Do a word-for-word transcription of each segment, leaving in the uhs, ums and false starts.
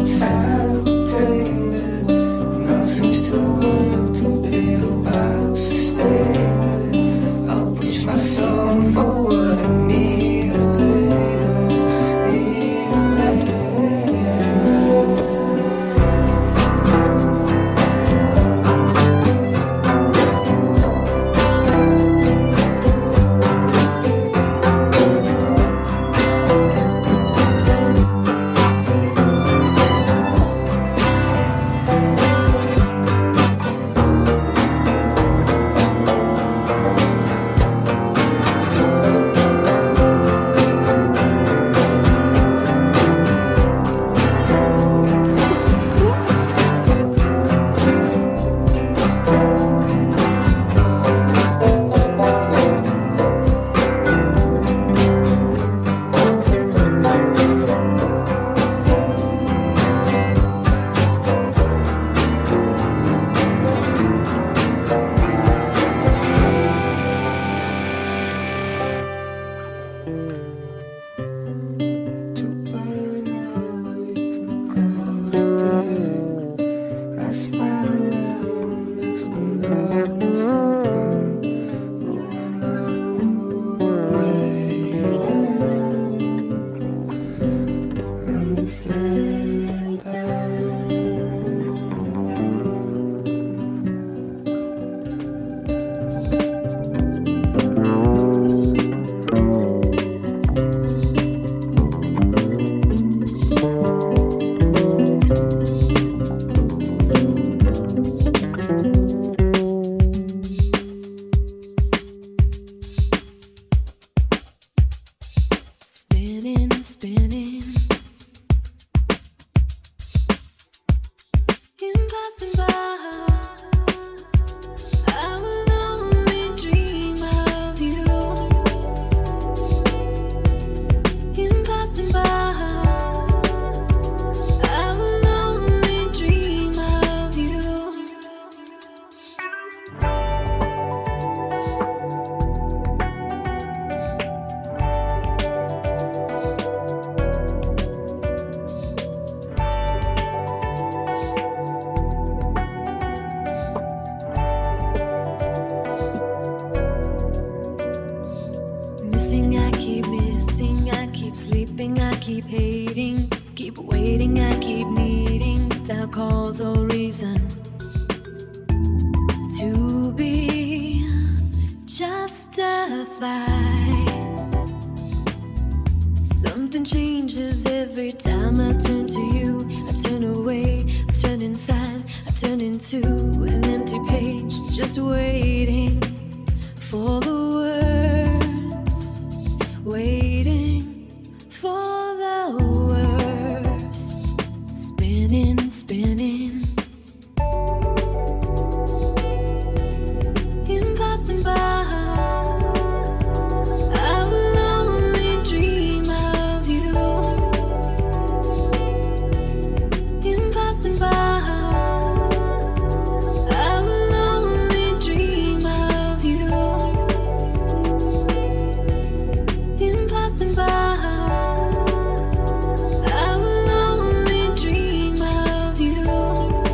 I will only dream of you.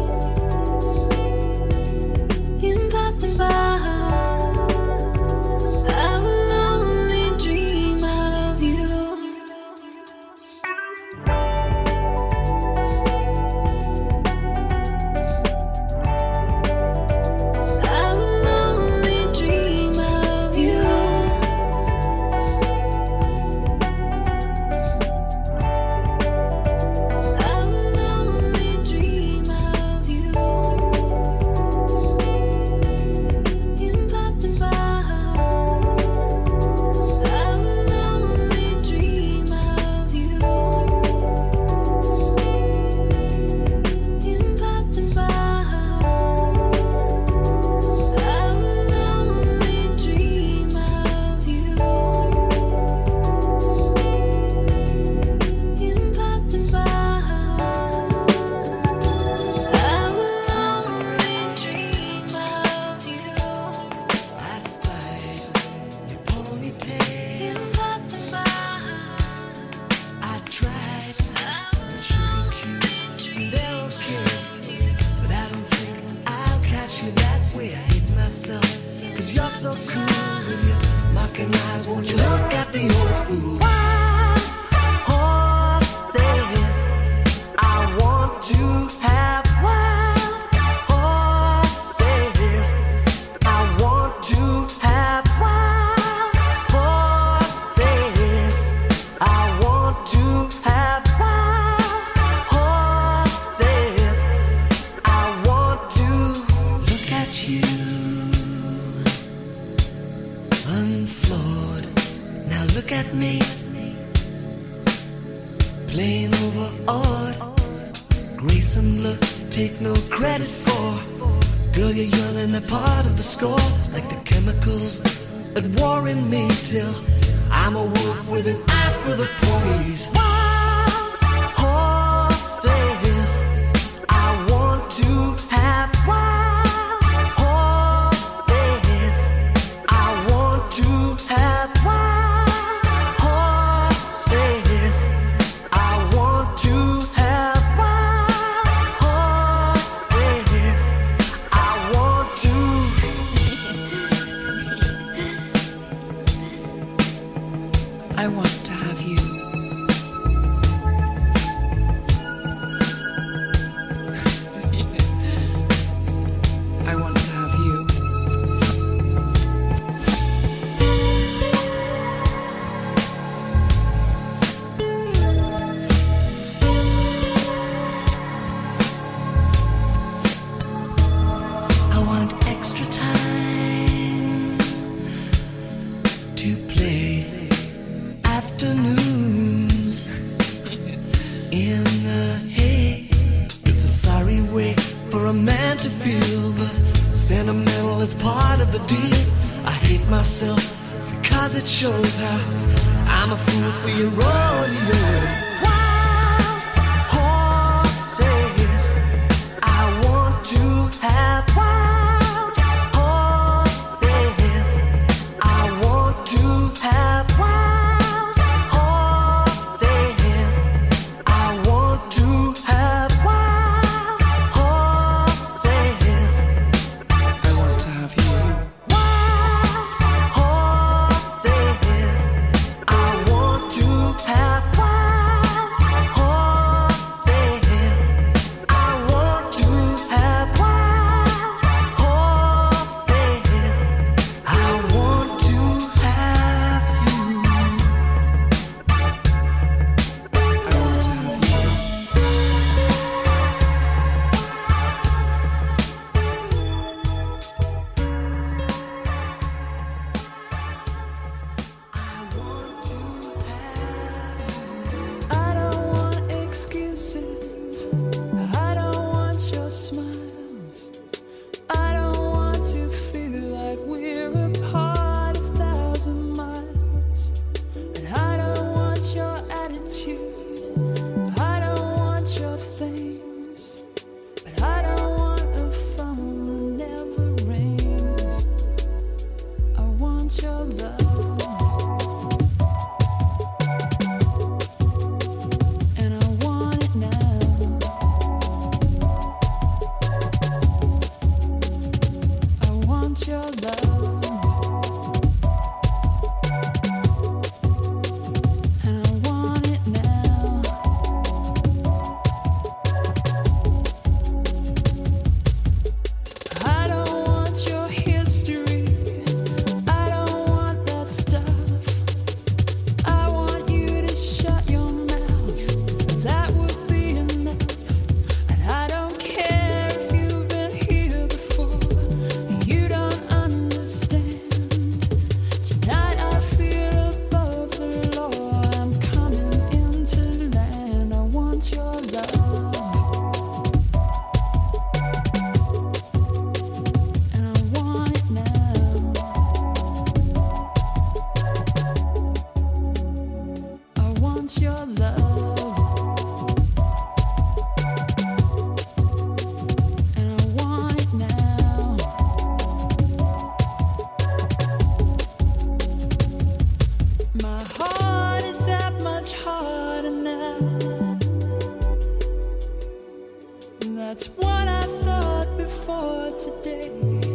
Grace and looks take no credit for. Girl, you're young and a part of the score. Like the chemicals at war in me till I'm a wolf with an eye for the poise. Wild horses, I want to have wild horses. I want to have wild horses. I want to have wild horses. I want to. I want to have you. I want to have you. I want extra time to play afternoons in the hay. It's a sorry way for a man to feel, but sentimental is part of the deal. I hate myself because it shows how I'm a fool for your rodeo. Wild horses, I want to have wild horses. I want to have wild horses. I want to have wild horses. I want to have you. Wild horses. I want to have wild horses. I want to have wild horses. I want to have you. I want to have you. I don't want excuses. I don't want your smiles. I don't want to feel like we're apart a thousand miles. And I don't want your attitude. I don't want your things. But I don't want a phone that never rings. I want your love. And I want it now. I want your love. And I want it now. I don't want your history. I don't want that stuff. I want you to shut your mouth. That would be enough. And I don't care if you've been here before. You don't understand. Tonight I feel above the law. I'm coming into land. I want your love. And I want it now. I want your love. And I want it now. My heart is that much harder now. That's what I thought before today.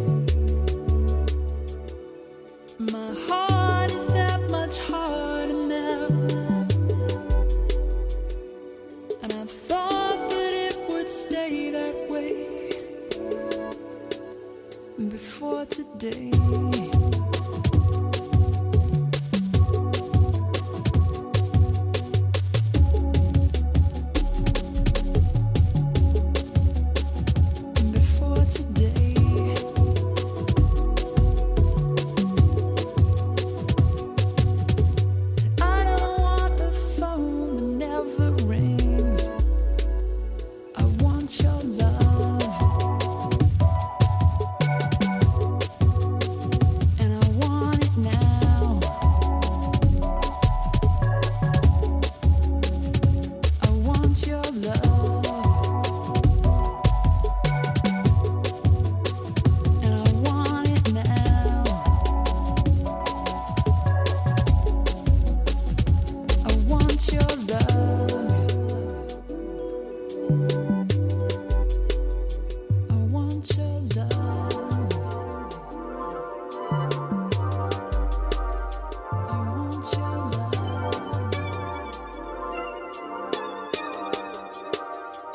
My heart is that much harder now. And I thought that it would stay that way before today. Before today. I don't want a phone that never rings. I want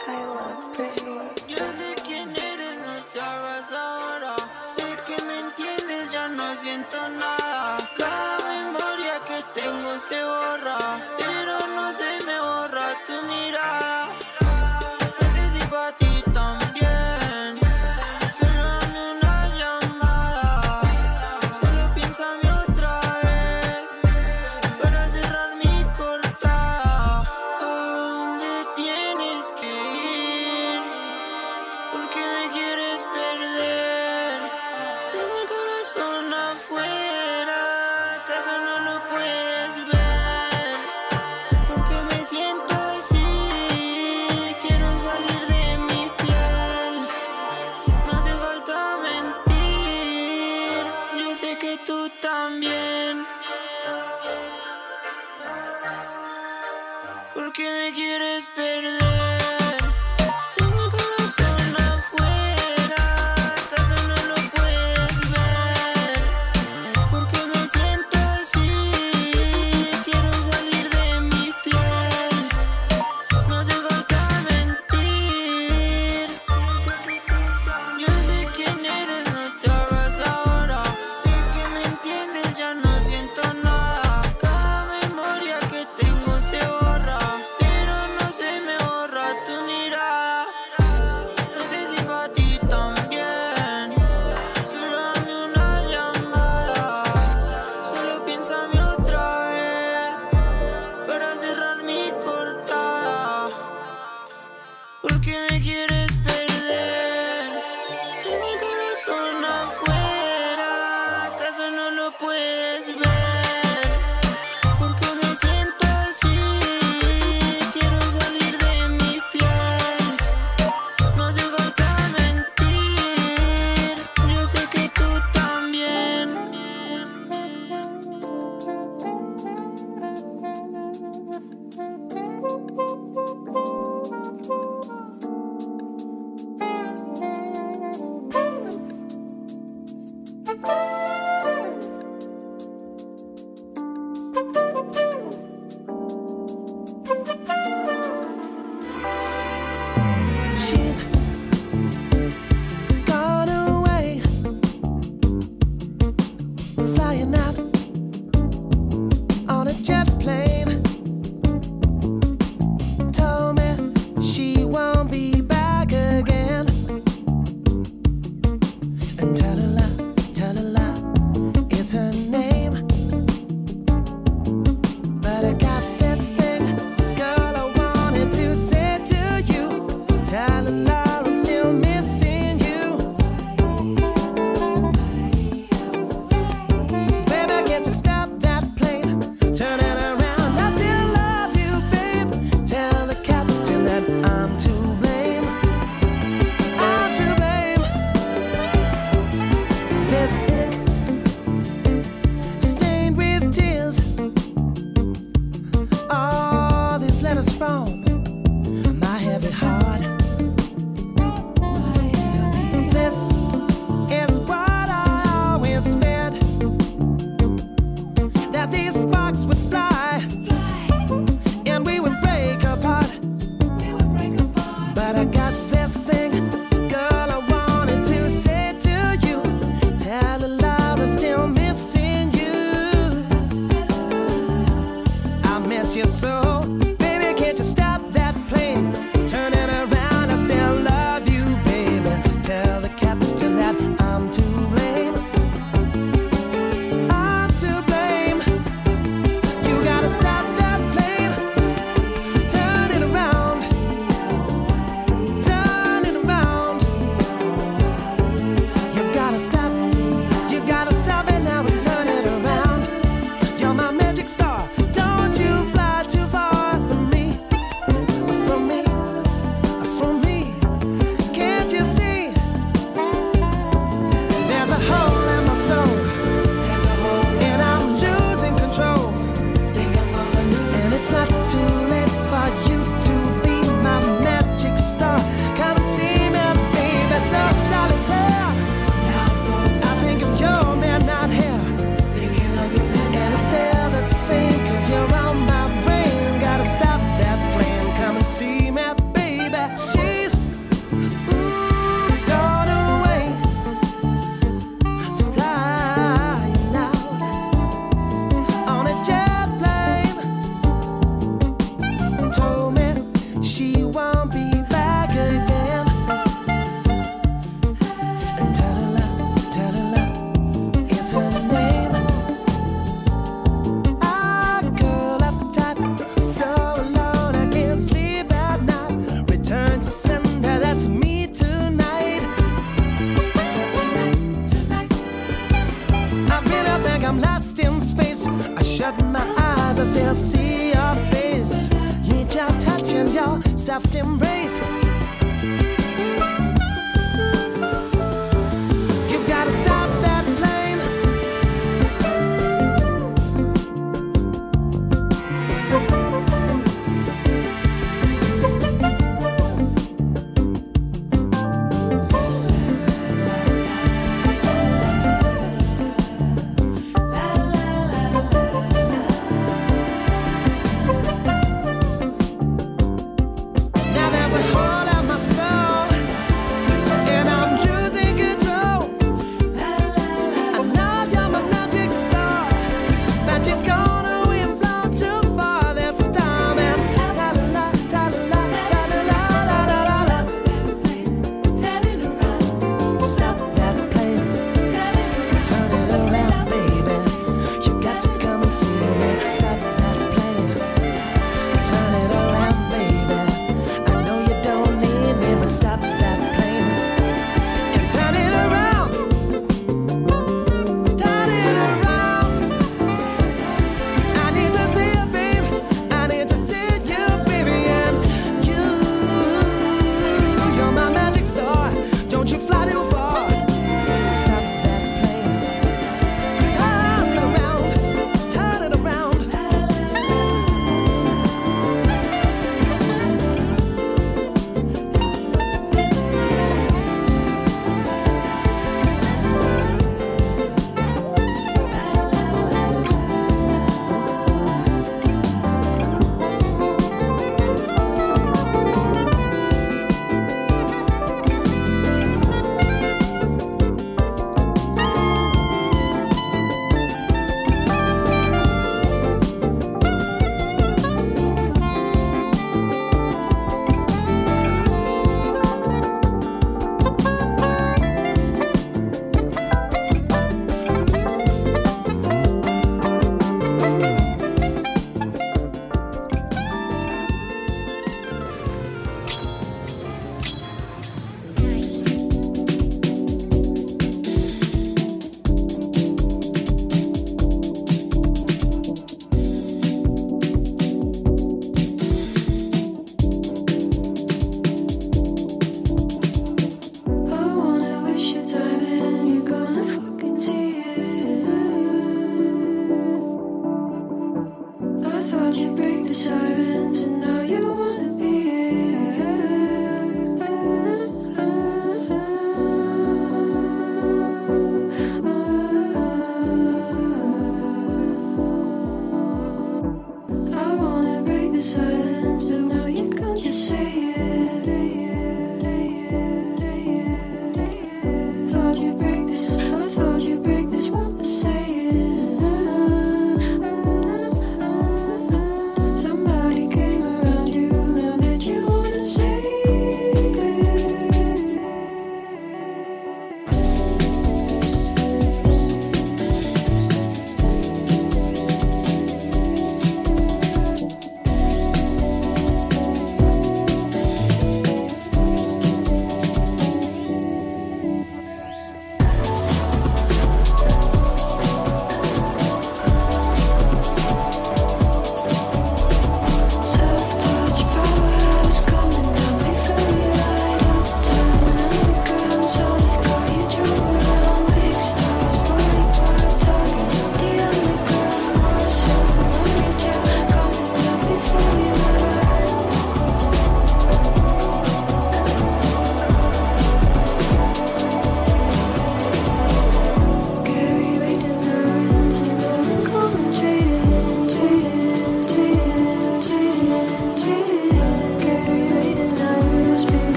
I love pretty. Yo sé quién eres, no te hagas ahora. Sé que me entiendes, ya no siento nada. Cada memoria que tengo se borra, pero no se me borra tu mirada. No sé si para ti también. Solo dame una llamada. Solo piénsame otra vez para cerrar mi cortada. ¿A dónde tienes que ir? ¿Por qué me quieres perder? Tengo el corazón afuera, ¿acaso no lo puedes ver? Porque me siento así, quiero salir de mi piel. No hace falta mentir, yo sé que tú también. ¿Por qué me quieres perder? Tengo el corazón afuera, ¿acaso no lo puedes ver? Porque me siento así, quiero salir de mi piel. No hace falta mentir, yo sé quién eres, no te hagas ahora. Sé que me entiendes, ya no siento nada. Cada memoria que tengo se borra, pero no se me borra tu mirada. No sé si para ti también. Solo dame una llamada. Solo piénsame otra vez para cerrar mi cortada. ¿Por qué me quieres perder? Tengo el corazón afuera, ¿acaso no lo puedes ver? Porque me siento así, quiero salir de mi piel. No hace falta mentir, yo sé que tú también. wanna see your face, need your touch and your soft embrace. You've gotta stop that plane. Now there's a hole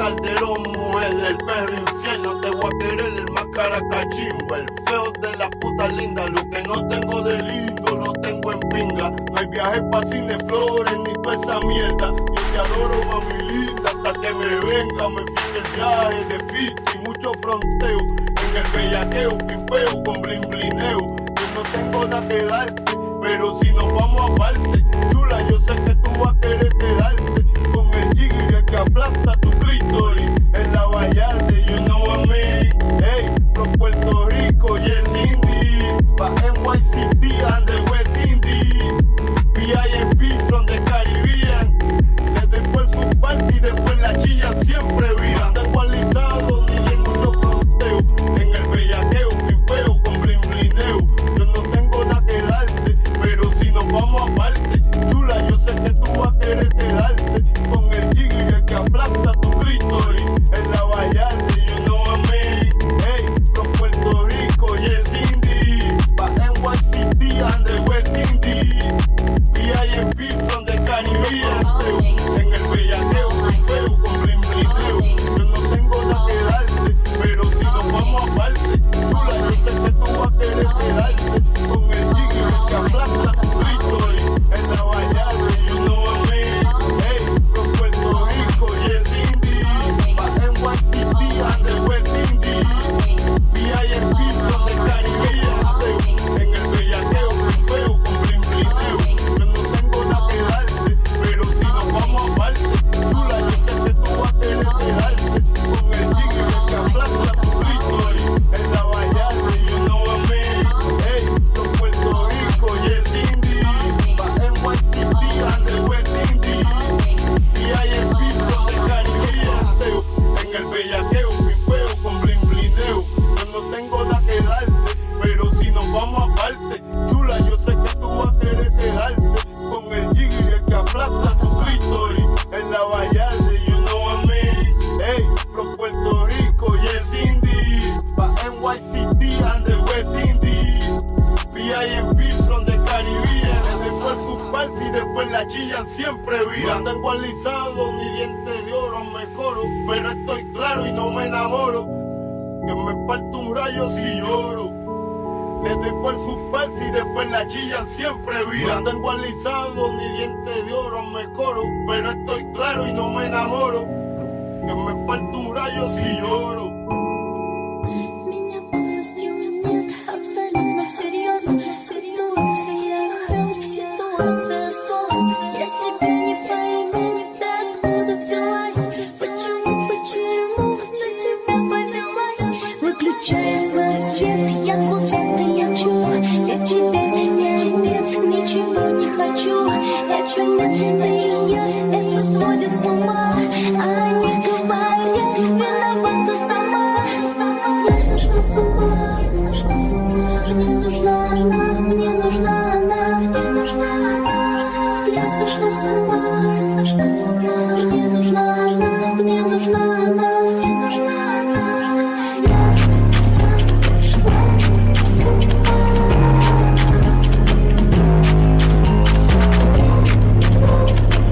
Calderón, mujer, el perro infierno, te voy a querer el más caracachimbo, el feo de la puta linda, lo que no tengo de lindo, lo tengo en pinga, no hay viaje pa' cine flores, ni pa' esa mierda, yo te adoro mami linda, hasta que me venga, me fije el viaje de fifty, mucho fronteo, en el bellaqueo, pimpeo, con blin blineo, yo no tengo nada que darte, pero si nos vamos aparte, chula, yo sé que tú vas a querer quedarte, con el jiggy que aplasta tu clítoris, en la Vallarde, you know what I mean, hey, from Puerto Rico, yes indeed, pa' N Y C T and the West Indies, V I M P from the Caribbean, desde por su parte y después la chillan, siempre viran, tengo alisado, ni en mucho fronteo, en el bellaqueo, pimpeo, con blin blineo, yo no tengo nada que darte, pero si nos vamos aparte, chula, yo sé que tú vas a querer quedarte, con el jiggy que aplasta tu clítoris, en la Vallarde, you know what I mean, hey, from Puerto Rico, yes indeed, pa' N Y C T and the West Indies, V I M P from the Caribbean, en el bellaqueo, pimpeo, con blin blineo, yo no tengo nada que darte, pero si nos vamos aparte, chula, yo sé que tú vas a querer quedarte, con el jiggy que aplasta tu clítoris, en la Vallarde, you know what I mean, hey, from Puerto Rico, yes indeed, pa' N Y C T and the West Indies, V I M P from the Caribbean, en el bellaqueo, pimpeo, con blin blineo, yo no tengo nada que darte, pero si nos vamos aparte, chula, yo sé que tú vas a querer quedarte, con el jiggy que aplasta tu clítoris, en la Vallarde, you know what I mean, hey, from Puerto Rico, yes indeed, pa' N Y C T and the West Indies, V I M P from the Caribbean, en el bellaqueo, pimpeo, con blin blineo, yo no tengo nada que darte, pero si nos vamos aparte, chula, yo sé que tú vas a querer quedarte, con el jiggy que aplasta tu clítoris, en la Vallarde, you know what I mean, hey, from Puerto Rico, yes indeed, pa' N Y C T and the West Indies, V I M P from the Caribbean, después su parte y después la chillan, siempre viran, no tengo alisado ni dientes de oro, me coro, pero estoy claro y no me enamoro, que me parto un rayo si lloro. Le doy por su parte y después la chillan, siempre viran. No tengo alisado ni dientes de oro, me coro, pero estoy claro y no me enamoro, que me parto un rayo si lloro. Меня полностью нет, абсолютно всерьез. Ситуация хелп, ситуация сос. Я себя не пойму, ты откуда взялась? Почему, почему на тебя повелась? Выключается свет, я куда-то ячу. Без тебя, без тебя ничего не хочу. Это медленный яд, это сводит с ума. А не говорят, виновата сама. Я сошла с ума. Мне нужна она, мне нужна она. Я сошла с ума. Мне нужна она, мне нужна она. Я сошла с ума.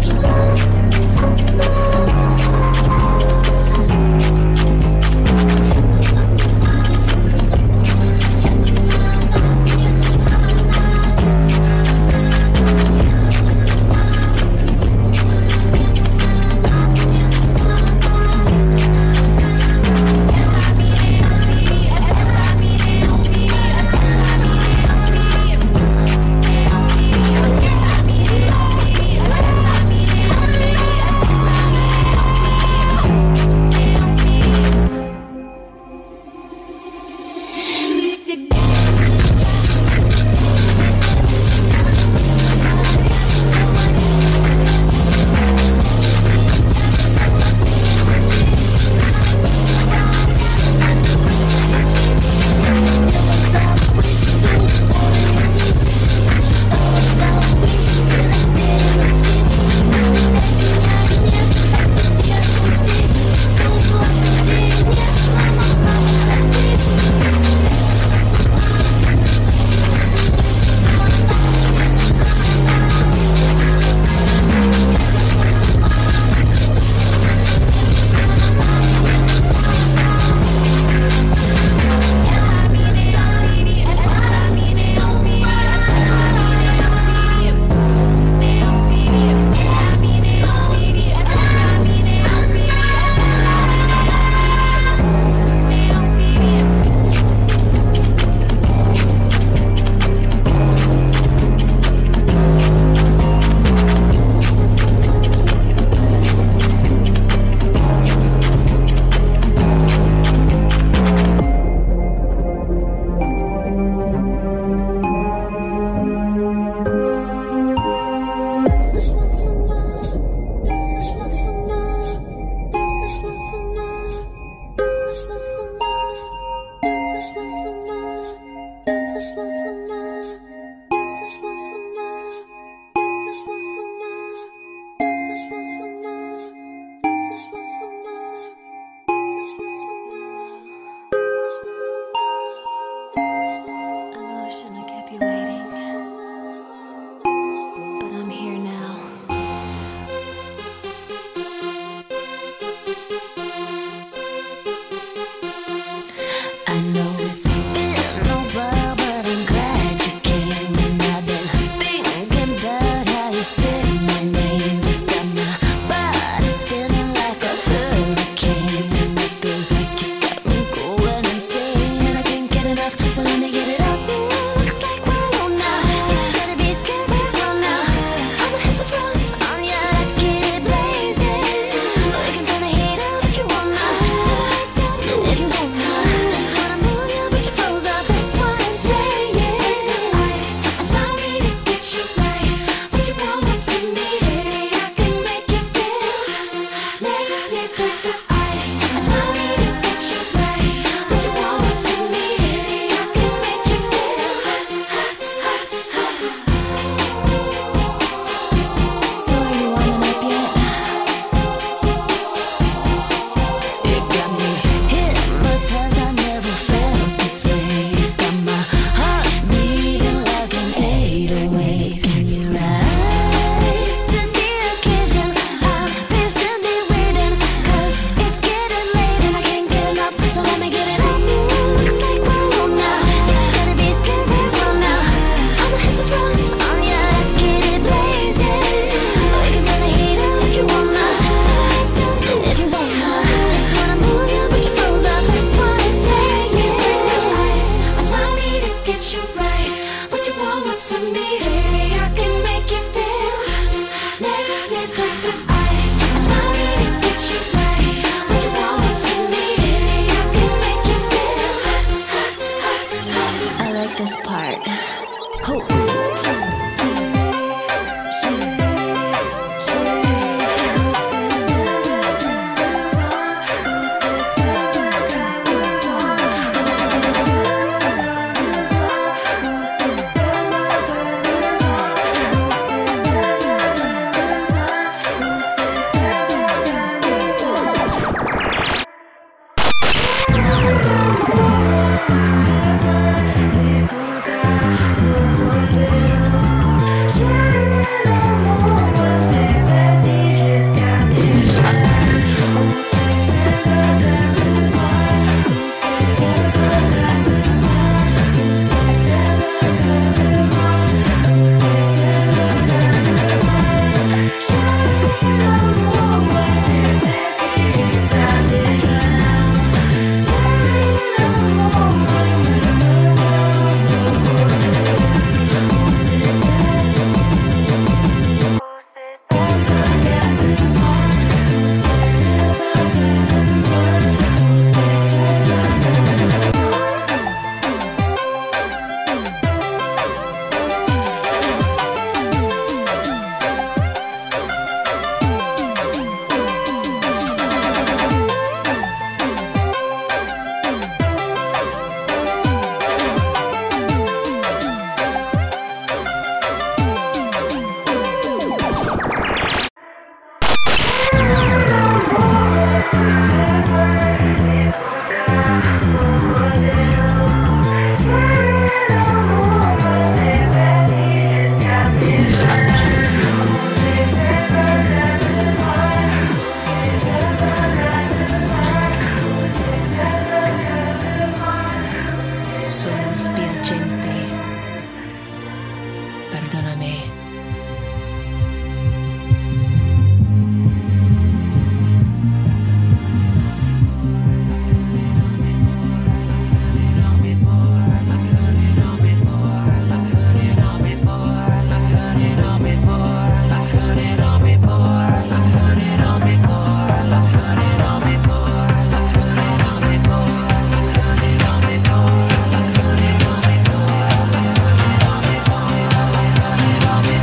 Before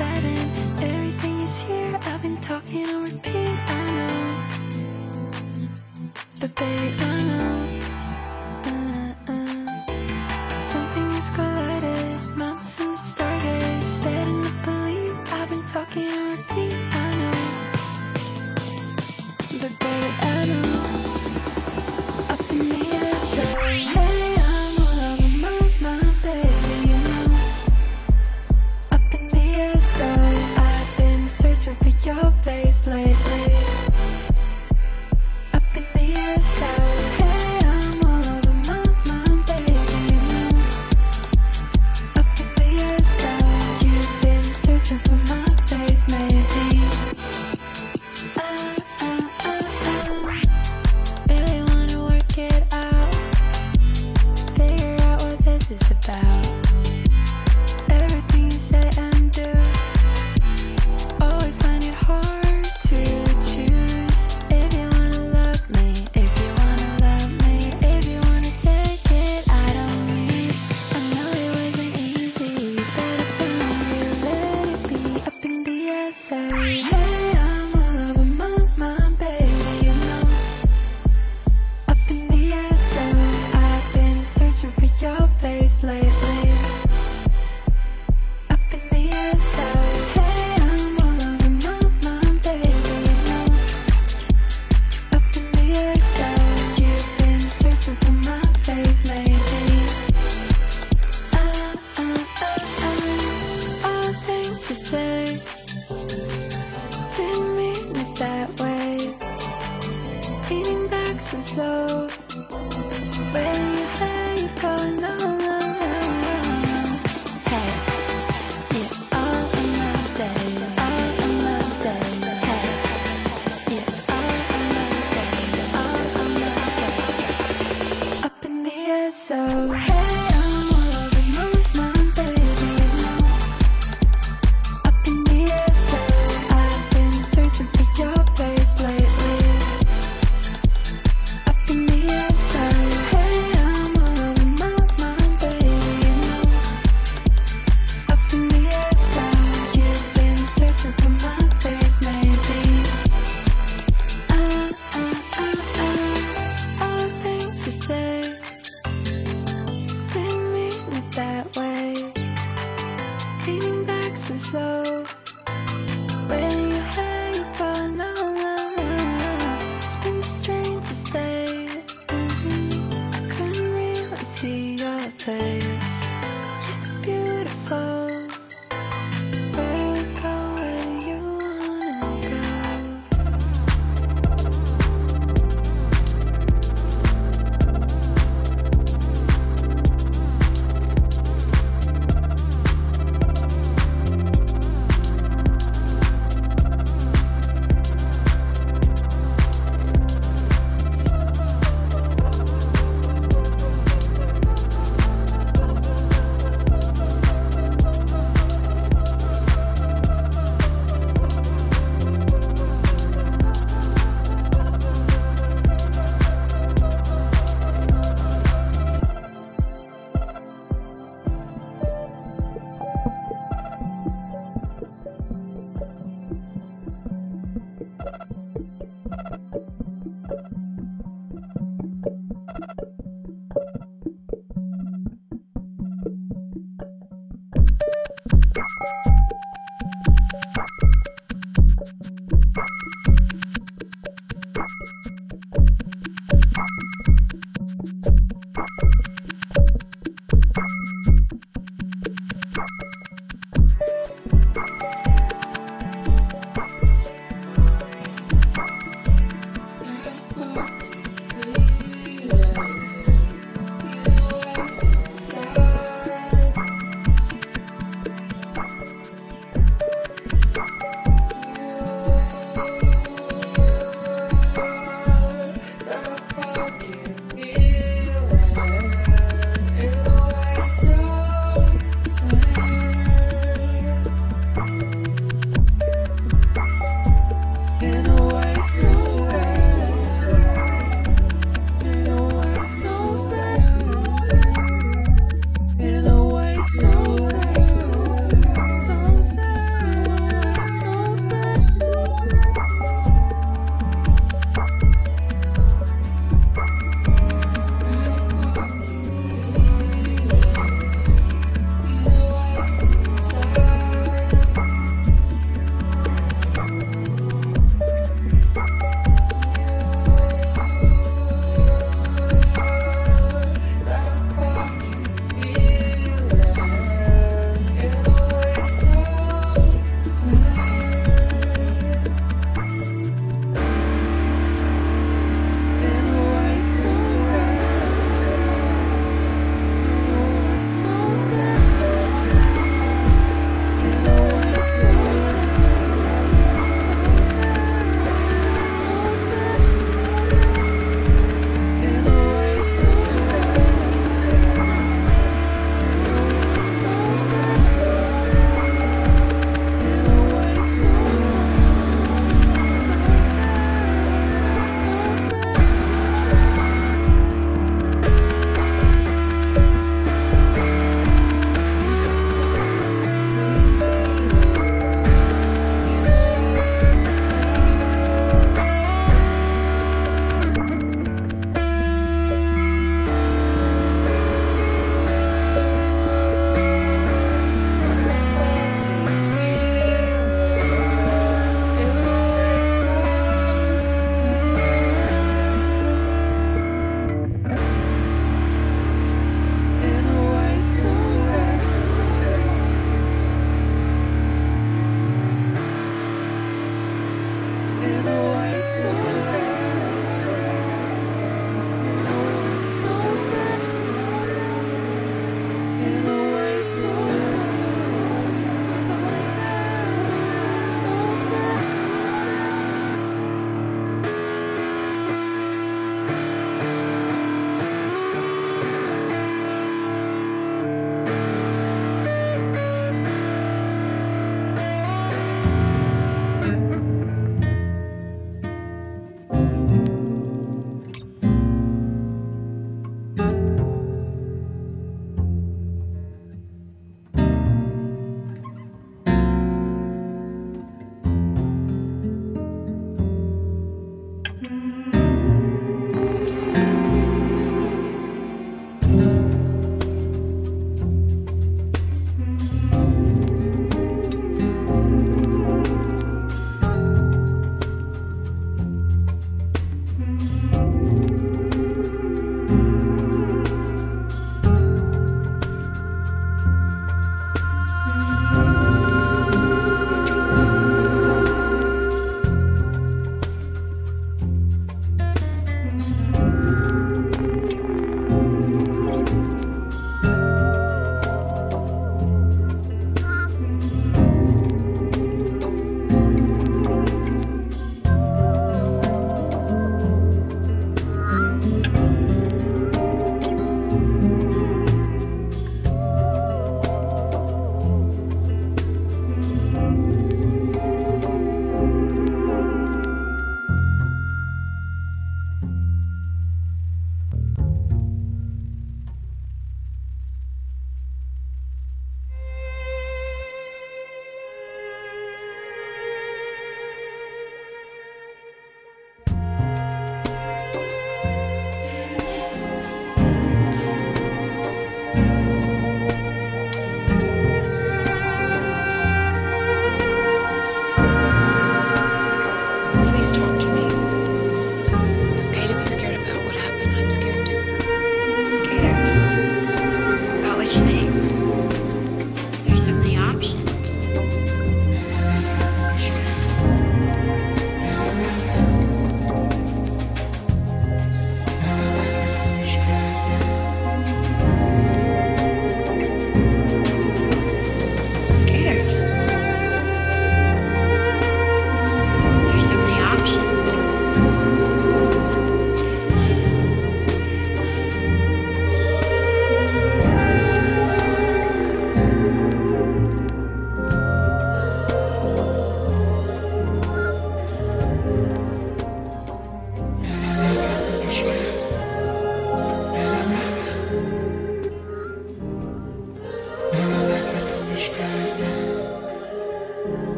sudden everything is here. I've been talking on repeat, I know. But baby, I know. Uh, uh. Something is collided, mountains and the stargaze. Letting me believe I've been talking on repeat, I know. But baby, I know. Up in the air, so hey, I'm all over my mind, baby, you know. Up in the air, so I've been searching for your face lately. Up in the air, so hey, I'm all over my mind, baby, you know. Up in the air, so you've been searching for my face, maybe. Uh, uh, uh, uh. Really wanna work it out, figure out what this is about. Everything you say and do, always find it hard to choose. If you wanna love me, if you wanna love me, if you wanna take it, I don't need. I know it wasn't easy, but I found you, let it be. Up in the air, say, hey, I'm all over my mind, baby, you know. Up in the air, so I've been searching for your face lately. Up in the air, so hey, I'm all over my mind, baby, you know. Up in the air, so you've been searching for my face, maybe. Uh, uh, uh, uh. All the things you say didn't mean it that way. Eating back so slow. When you hear you going no, no, no, no. Hey, yeah, all of my day, all of my day. Hey, yeah, all of my day, all of my day. Up in the air, so hey, I'm all over my mind, baby, you know. Up in the air, so I've been searching for your face lately. Up in the air, so hey, I'm all over my mind, baby, you know. Up in the air, so you've been searching for my face, maybe. Uh, uh, uh, uh. All the things you say didn't mean it that way. Eating back so slow. When you hear you go, no, no, no. It's been the strangest day. Mhm. I couldn't really see your face. You're so beautiful. Where do we go? Where do you wanna go? Fuck you.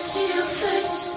see your face.